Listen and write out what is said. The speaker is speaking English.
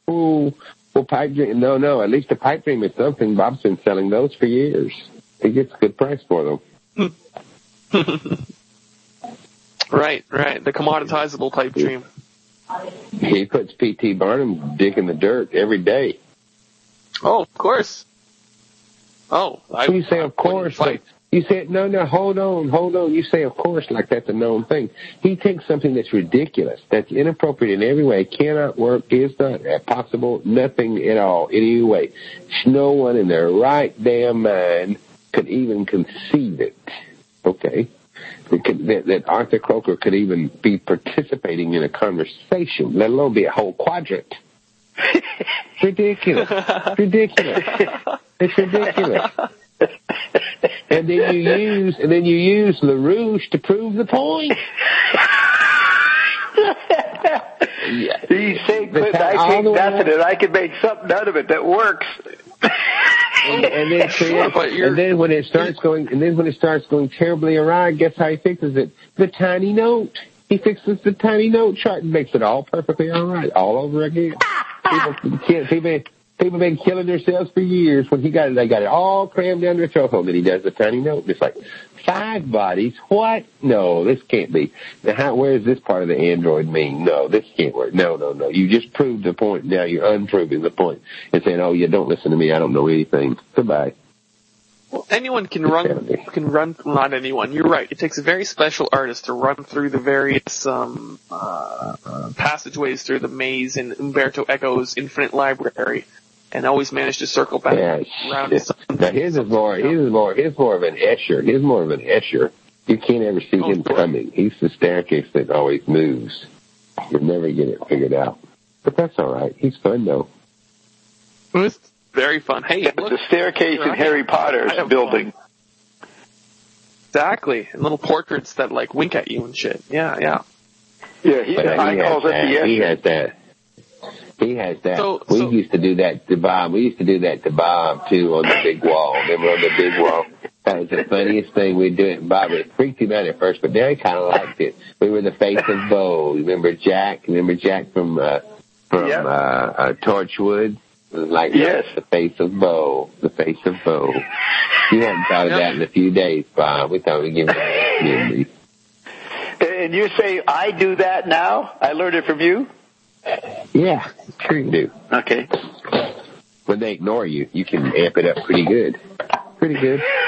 well, pipe dream. No, at least a pipe dream is something. Bob's been selling those for years. He gets a good price for them. Right. The commoditizable pipe dream. He puts P.T. Barnum's dick in the dirt every day. Oh, of course. Oh, you say of course. Like, you say no. Hold on. You say of course like that's a known thing. He takes something that's ridiculous, that's inappropriate in every way, cannot work, is not possible, nothing at all in any way. No one in their right damn mind could even conceive it. Okay. That Arthur Croker could even be participating in a conversation, let alone be a whole quadrant. Ridiculous. It's ridiculous. And then you use LaRouche to prove the point. Yeah. You say, Clint, I take nothing, and I can make something out of it that works. And then when it starts going terribly awry, guess how he fixes it? The tiny note. He fixes the tiny note chart and makes it all perfectly all right, all over again. People been killing themselves for years when they got it all crammed down their throat hole. Then he does the tiny note. And it's like 5 bodies. What? No, this can't be. Now, where does this part of the android mean? No, this can't work. No. You just proved the point. Now you're unproving the point and saying, "Oh, you don't listen to me. I don't know anything." Goodbye. Well, anyone can run. Not anyone. You're right. It takes a very special artist to run through the various passageways through the maze in Umberto Eco's Infinite Library, and always manage to circle back around. Now his is more of an Escher. His more of an Escher. You can't ever see him coming. He's the staircase that always moves. You'll never get it figured out. But that's all right. He's fun though. It's very fun. Hey, it's a staircase in Harry Potter's building. Exactly. And little portraits that like wink at you and shit. Yeah. Yeah, he calls it the Escher. He has that. We used to do that to Bob. We used to do that to Bob, too, on the big wall. Remember on the big wall? That was the funniest thing we'd do it. Bob, it freaked him out at first, but now he kind of liked it. We were the face of Bo. Remember Jack? Remember Jack from Torchwood? Like, yes. The face of Bo. The face of Bo. You hadn't thought of that in a few days, Bob. We thought we'd give you that memory. And you say, I do that now? I learned it from you? Yeah, sure you do. Okay. When they ignore you, you can amp it up pretty good. Pretty good.